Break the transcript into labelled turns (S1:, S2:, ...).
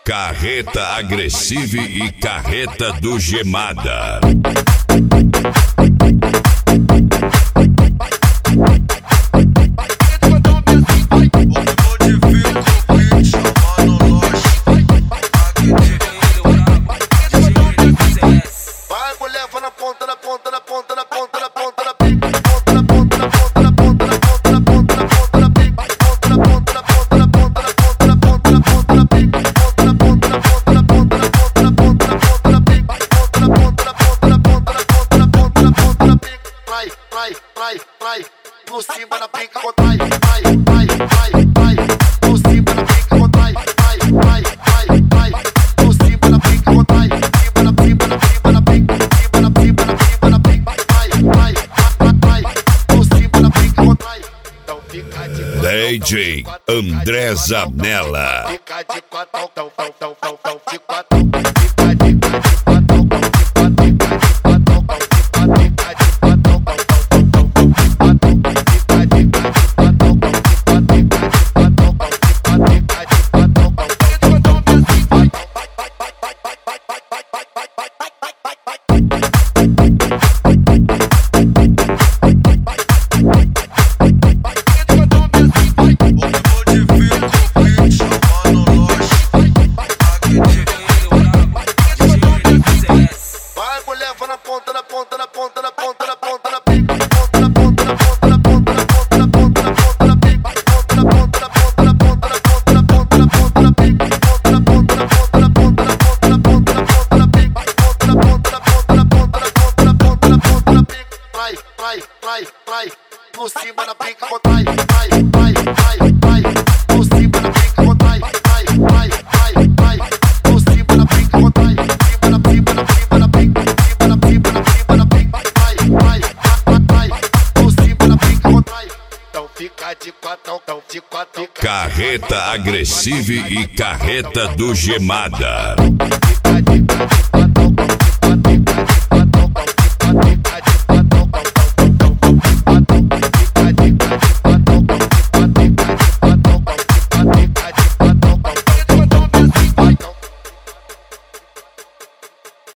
S1: Carreta Agressive e Carreta do Gemada.
S2: Vai, mulher, vai na ponta, na ponta, na ponta, na ponta, na ponta, na pica, na ponta, na ponta, na ponta, na ponta, na ponta, na ponta, na ponta, na pica, na ponta, na ponta, na ponta, na ponta, na ponta, na ponta, na ponta, na pica, na ponta, na ponta, na ponta, na ponta, na ponta, na ponta, na ponta, na pica, na ponta, na ponta, na ponta, na ponta, na ponta, na ponta, na ponta, na pica, vai, vai, vai, vai, por cima na pica, vai, vai, vai, vai, vai, por cima na pica, vai, vai, vai, vai, vai, por cima na pica, vai, cima na pica, na pica, na pica, cima na pica, na pica, na pica, vai, vai, vai, vai, por cima na pica, vai. Então fica de
S1: DJ André Zanella.
S2: fica de quatro, tão, tão, tão, tão, tão, de quatro, fica de quatro, tão, tão, de quatro, fica de quatro, tão, tão, de quatro, fica de quatro, tão, tão, tão, tão, tão, de quatro, fica de quatro, tão, tão, de quatro, fica de quatro, tão, tão, de quatro, fica de quatro, tão, tão, tão, tão, de quatro. Vai, mulher, vai na ponta, na ponta, na ponta, na ponta, na ponta, na pica, na ponta, na ponta, na ponta, na ponta, na ponta, na ponta, na ponta, na pica, na ponta, na ponta, na ponta, na ponta, na ponta, na ponta, na pica, na ponta, na ponta, na ponta, na ponta, na ponta, na ponta, na ponta, na pica, na ponta, na ponta, na ponta, na ponta, na ponta, na ponta, na pica, vai, vai, vai, vai, por cima na pica, vai, vai, vai, vai, vai, por cima na pica, vai, vai, vai, vai, vai, por cima na pica, vai, cima na pica, na pica, na pica, cima na pica, na pica, na pica, vai, vai, vai, vai, por cima na pica, vai. Então fica de quatro, então de quatro,
S1: Carreta Agressive e Carreta do Gemada.
S2: fica de quatro, de quatro,